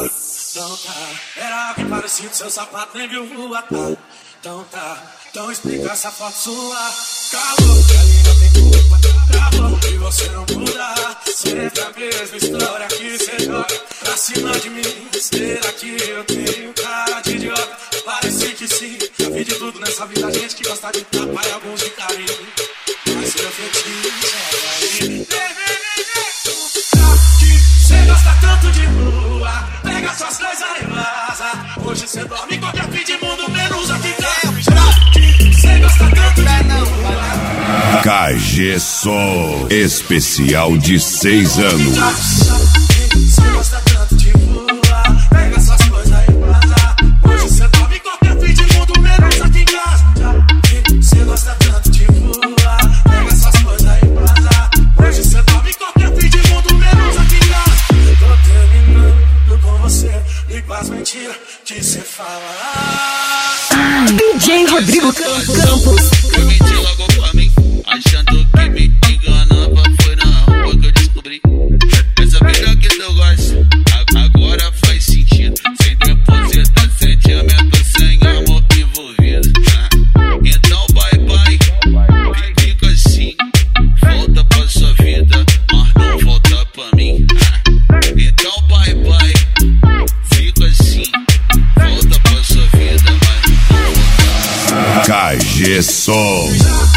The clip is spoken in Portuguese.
Então tá, era algo parecido, seu sapato nem viu voar. Então tá, então explica essa foto sua. Calor, ali não tem culpa, travou e você não muda. Sempre a mesma história que cê joga pra cima de mim. Será que eu tenho cara de idiota? Parece que sim, já vi de tudo nessa vida, gente que gosta de tapa e alguns de carinho. Mas meu fetiche é aí. Cê gosta tanto de rua, pega suas coisas e vaza. Hoje cê dorme em qualquer fim de mundo, menos aqui em casa. Cê gosta tanto de rua. KG Som especial de 6 anos. Cê gosta tanto de rua, pega suas coisas e vaza. Hoje cê dorme em qualquer fim de mundo, menos aqui em casa. Cê gosta tanto de rua, pega suas coisas e vaza. Hoje cê dorme em qualquer fim de mundo, menos aqui em casa. Tô terminando com você e com as mentiras que cê fala. DJ Rodrigo Campos. Eu menti logo pra mim, achando que me enganava. Foi na rua que eu descobri essa vida que eu gosto. Agora faz sentido, sem depositar sentimento, sem amor envolvido. Então bye bye, fica assim, volta pra sua vida, mas não volta pra mim. Então bye bye, fica assim, volta pra sua vida, mas não volta. KG Som.